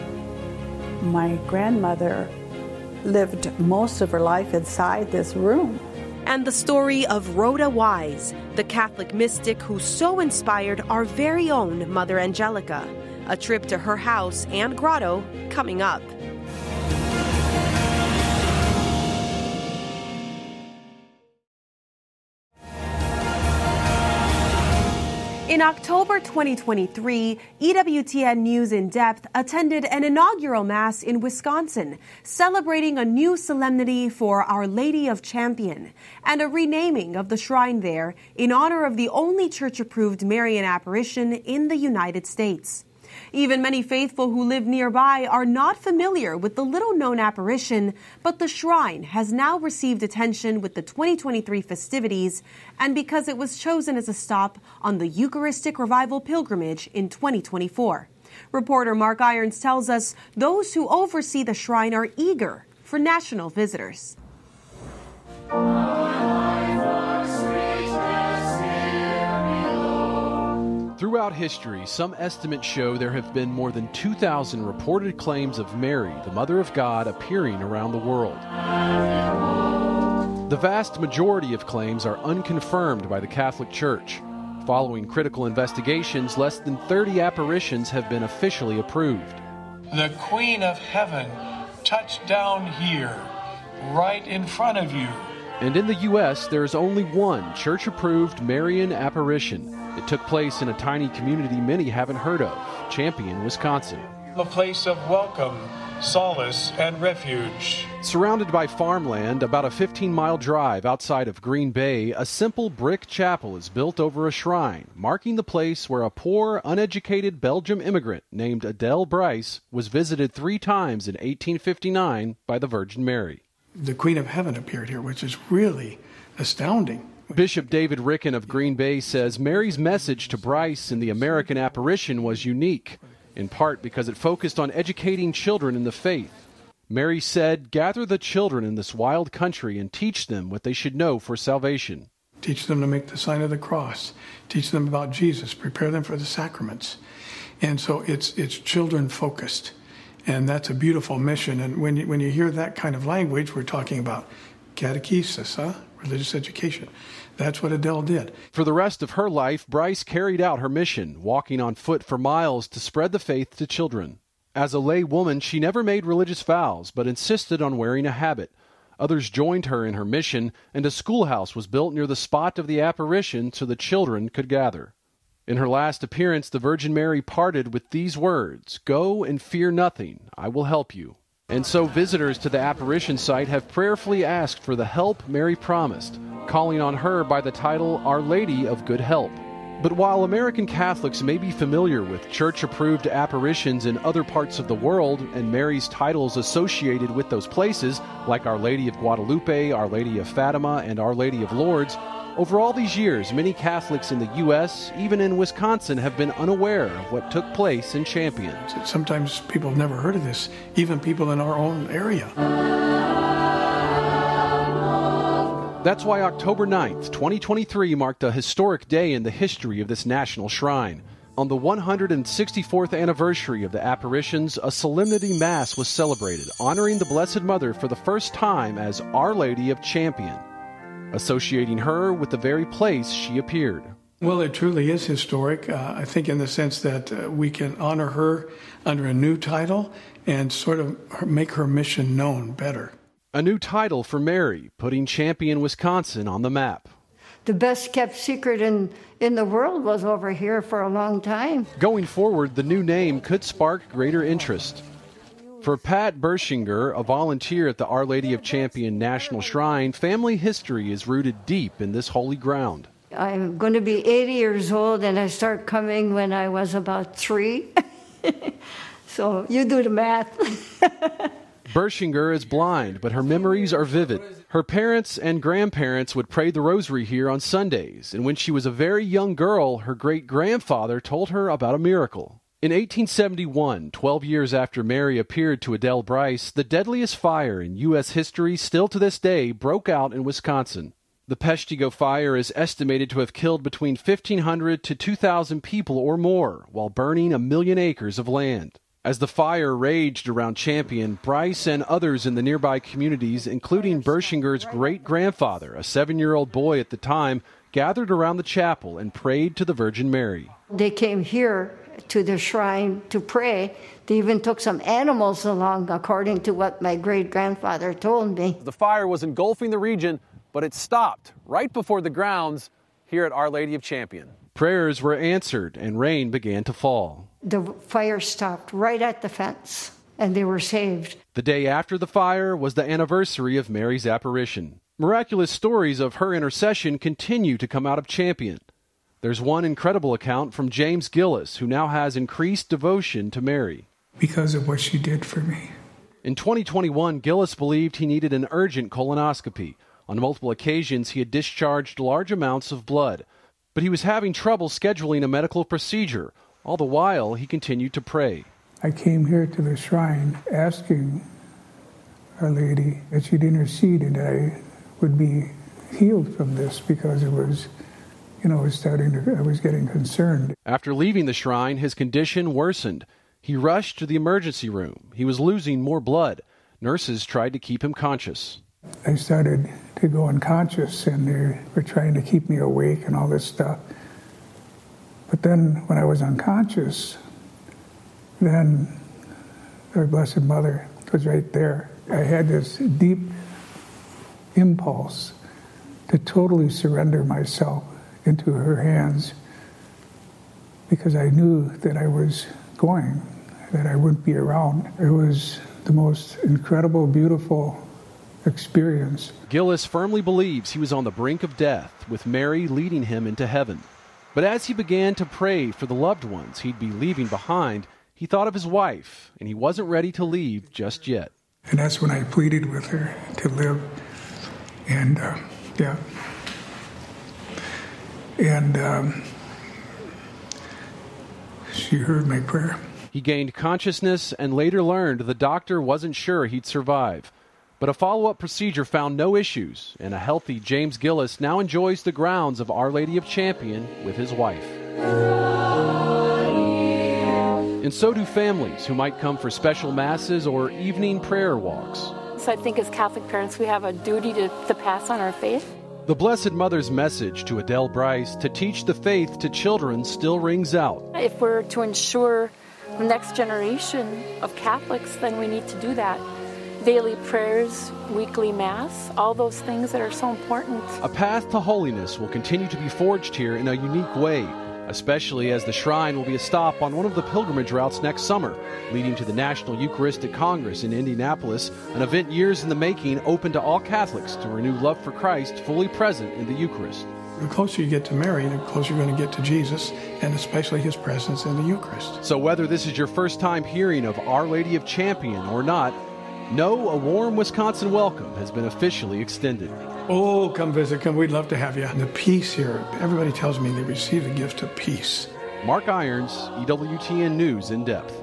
[SPEAKER 29] my grandmother lived most of her life inside this room.
[SPEAKER 21] And the story of Rhoda Wise, the Catholic mystic who so inspired our very own Mother Angelica. A trip to her house and grotto coming up. In October twenty twenty-three, E W T N News in Depth attended an inaugural Mass in Wisconsin, celebrating a new solemnity for Our Lady of Champion and a renaming of the shrine there in honor of the only church-approved Marian apparition in the United States.
[SPEAKER 1] Even many faithful who live nearby are not familiar with the little-known apparition, but the shrine has now received attention with the twenty twenty-three festivities and because it was chosen as a stop on the Eucharistic Revival Pilgrimage in twenty twenty-four. Reporter Mark Irons tells us those who oversee the shrine are eager for national visitors.
[SPEAKER 4] Throughout history, some estimates show there have been more than two thousand reported claims of Mary, the Mother of God, appearing around the world. The vast majority of claims are unconfirmed by the Catholic Church. Following critical investigations, less than thirty apparitions have been officially approved.
[SPEAKER 9] The Queen of Heaven touched down here, right in front of you.
[SPEAKER 4] And in the U S, there is only one church-approved Marian apparition. It took place in a tiny community many haven't heard of, Champion, Wisconsin.
[SPEAKER 9] A place of welcome, solace, and refuge.
[SPEAKER 4] Surrounded by farmland, about a fifteen-mile drive outside of Green Bay, a simple brick chapel is built over a shrine, marking the place where a poor, uneducated Belgian immigrant named Adele Bryce was visited three times in eighteen fifty-nine by the Virgin Mary.
[SPEAKER 28] The Queen of Heaven appeared here, which is really astounding.
[SPEAKER 4] Bishop David Ricken of Green Bay says Mary's message to Bryce in the American apparition was unique, in part because it focused on educating children in the faith. Mary said, "Gather the children in this wild country and teach them what they should know for salvation."
[SPEAKER 28] Teach them to make the sign of the cross. Teach them about Jesus. Prepare them for the sacraments. And so it's it's children focused. And that's a beautiful mission. And when you, when you hear that kind of language, we're talking about catechesis, huh? Religious education. That's what Adele did.
[SPEAKER 4] For the rest of her life, Bryce carried out her mission, walking on foot for miles to spread the faith to children. As a lay woman, she never made religious vows, but insisted on wearing a habit. Others joined her in her mission, and a schoolhouse was built near the spot of the apparition so the children could gather. In her last appearance, the Virgin Mary parted with these words, "Go and fear nothing, I will help you." And so visitors to the apparition site have prayerfully asked for the help Mary promised, calling on her by the title Our Lady of Good Help. But while American Catholics may be familiar with church-approved apparitions in other parts of the world and Mary's titles associated with those places, like Our Lady of Guadalupe, Our Lady of Fatima, and Our Lady of Lourdes, over all these years, many Catholics in the U S, even in Wisconsin, have been unaware of what took place in Champion.
[SPEAKER 28] Sometimes people have never heard of this, even people in our own area.
[SPEAKER 4] That's why October ninth, twenty twenty-three marked a historic day in the history of this national shrine. On the one hundred sixty-fourth anniversary of the apparitions, a solemnity mass was celebrated, honoring the Blessed Mother for the first time as Our Lady of Champion, associating her with the very place she appeared.
[SPEAKER 28] Well, it truly is historic, uh, I think, in the sense that uh, we can honor her under a new title and sort of make her mission known better.
[SPEAKER 4] A new title for Mary, putting Champion, Wisconsin on the map.
[SPEAKER 10] The best kept secret in, in the world was over here for a long time.
[SPEAKER 4] Going forward, the new name could spark greater interest. For Pat Bershinger, a volunteer at the Our Lady of Champion National Shrine, family history is rooted deep in this holy ground.
[SPEAKER 10] I'm going to be eighty years old, and I started coming when I was about three. So you do the math.
[SPEAKER 4] Bershinger is blind, but her memories are vivid. Her parents and grandparents would pray the rosary here on Sundays, and when she was a very young girl, her great-grandfather told her about a miracle. In eighteen seventy-one, twelve years after Mary appeared to Adele Bryce, the deadliest fire in U S history still to this day broke out in Wisconsin. The Peshtigo fire is estimated to have killed between fifteen hundred to two thousand people or more, while burning a million acres of land. As the fire raged around Champion, Bryce and others in the nearby communities, including Bershinger's great-grandfather, a seven-year-old boy at the time, gathered around the chapel and prayed to the Virgin Mary.
[SPEAKER 10] They came here to the shrine to pray. They even took some animals along, according to what my great-grandfather told me.
[SPEAKER 4] The fire was engulfing the region, but it stopped right before the grounds here at Our Lady of Champion. Prayers were answered and rain began to fall.
[SPEAKER 10] The fire stopped right at the fence, and they were saved.
[SPEAKER 4] The day after the fire was the anniversary of Mary's apparition. Miraculous stories of her intercession continue to come out of Champion. There's one incredible account from James Gillis, who now has increased devotion to Mary.
[SPEAKER 28] Because of what she did for me.
[SPEAKER 4] In twenty twenty-one, Gillis believed he needed an urgent colonoscopy. On multiple occasions, he had discharged large amounts of blood. But he was having trouble scheduling a medical procedure. All the while, he continued to pray.
[SPEAKER 28] I came here to the shrine asking Our Lady that she'd intercede and I would be healed from this, because it was, you know, it was starting to, I was getting concerned.
[SPEAKER 4] After leaving the shrine, his condition worsened. He rushed to the emergency room. He was losing more blood. Nurses tried to keep him conscious.
[SPEAKER 28] I started to go unconscious, and they were trying to keep me awake and all this stuff. But then when I was unconscious, then the Blessed Mother was right there. I had this deep impulse to totally surrender myself into her hands, because I knew that I was going, that I wouldn't be around. It was the most incredible, beautiful experience.
[SPEAKER 4] Gillis firmly believes he was on the brink of death, with Mary leading him into heaven. But as he began to pray for the loved ones he'd be leaving behind, he thought of his wife, and he wasn't ready to leave just yet.
[SPEAKER 28] And that's when I pleaded with her to live. And, uh, yeah. And um, she heard my prayer.
[SPEAKER 4] He gained consciousness and later learned the doctor wasn't sure he'd survive. But a follow-up procedure found no issues, and a healthy James Gillis now enjoys the grounds of Our Lady of Champion with his wife. And so do families who might come for special masses or evening prayer walks.
[SPEAKER 8] So I think as Catholic parents, we have a duty to, to pass on our faith.
[SPEAKER 4] The Blessed Mother's message to Adele Bryce to teach the faith to children still rings out.
[SPEAKER 8] If we're to ensure the next generation of Catholics, then we need to do that. Daily prayers, weekly Mass, all those things that are so important.
[SPEAKER 4] A path to holiness will continue to be forged here in a unique way, especially as the shrine will be a stop on one of the pilgrimage routes next summer, leading to the National Eucharistic Congress in Indianapolis, an event years in the making open to all Catholics to renew love for Christ fully present in the Eucharist.
[SPEAKER 28] The closer you get to Mary, the closer you're going to get to Jesus, and especially his presence in the Eucharist.
[SPEAKER 4] So whether this is your first time hearing of Our Lady of Champion or not, know a warm Wisconsin welcome has been officially extended.
[SPEAKER 28] Oh, come visit, come. We'd love to have you. And the peace here, everybody tells me they receive the gift of peace.
[SPEAKER 4] Mark Irons, E W T N News in Depth.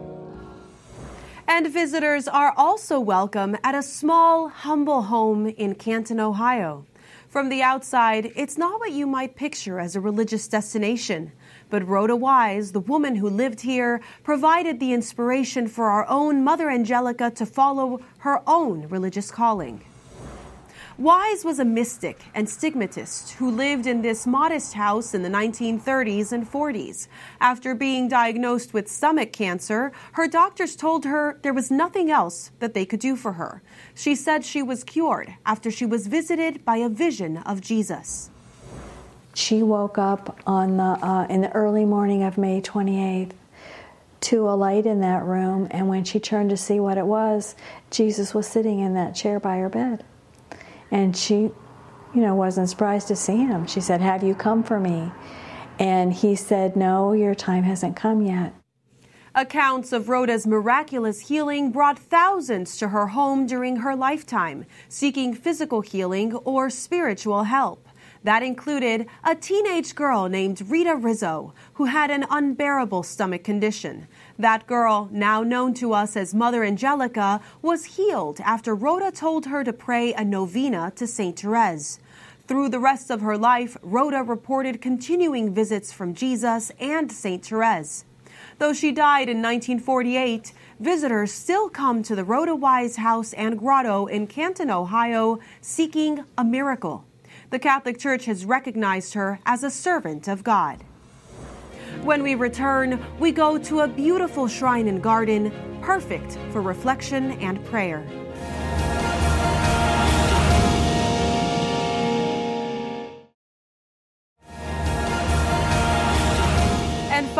[SPEAKER 1] And visitors are also welcome at a small, humble home in Canton, Ohio. From the outside, it's not what you might picture as a religious destination. But Rhoda Wise, the woman who lived here, provided the inspiration for our own Mother Angelica to follow her own religious calling. Wise was a mystic and stigmatist who lived in this modest house in the nineteen thirties and forties. After being diagnosed with stomach cancer, her doctors told her there was nothing else that they could do for her. She said she was cured after she was visited by a vision of Jesus.
[SPEAKER 12] She woke up on the uh, in the early morning of May twenty-eighth to a light in that room, and when she turned to see what it was, Jesus was sitting in that chair by her bed. And she, you know, wasn't surprised to see him. She said, "Have you come for me?" And he said, "No, your time hasn't come yet."
[SPEAKER 1] Accounts of Rhoda's miraculous healing brought thousands to her home during her lifetime, seeking physical healing or spiritual help. That included a teenage girl named Rita Rizzo, who had an unbearable stomach condition. That girl, now known to us as Mother Angelica, was healed after Rhoda told her to pray a novena to Saint Therese. Through the rest of her life, Rhoda reported continuing visits from Jesus and Saint Therese. Though she died in nineteen forty-eight, visitors still come to the Rhoda Wise House and Grotto in Canton, Ohio, seeking a miracle. The Catholic Church has recognized her as a servant of God. When we return, we go to a beautiful shrine and garden, perfect for reflection and prayer.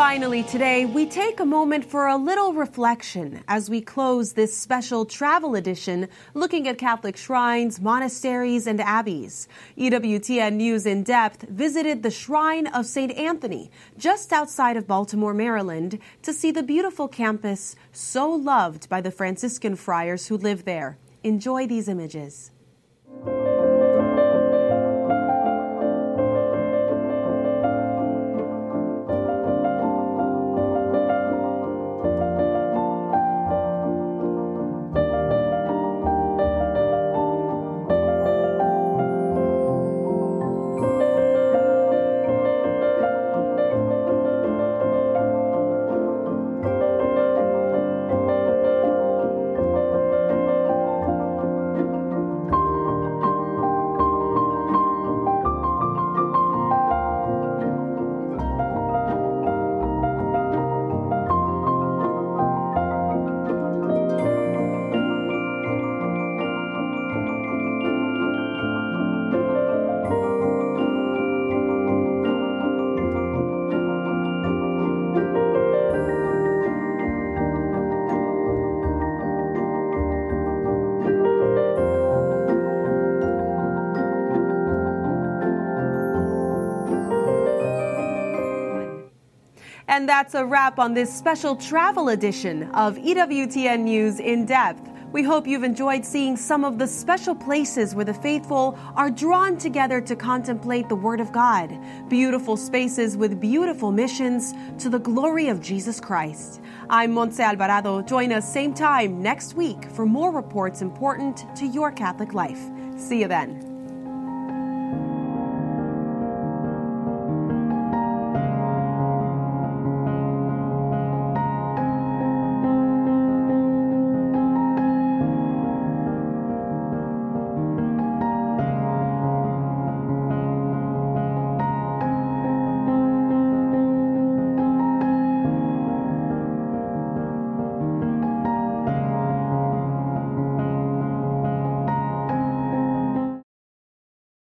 [SPEAKER 1] finally, today, we take a moment for a little reflection as we close this special travel edition looking at Catholic shrines, monasteries, and abbeys. E W T N News In Depth visited the Shrine of Saint Anthony just outside of Baltimore, Maryland, to see the beautiful campus so loved by the Franciscan friars who live there. Enjoy these images. And that's a wrap on this special travel edition of E W T N News In Depth. We hope you've enjoyed seeing some of the special places where the faithful are drawn together to contemplate the Word of God. Beautiful spaces with beautiful missions to the glory of Jesus Christ. I'm Montse Alvarado. Join us same time next week for more reports important to your Catholic life. See you then.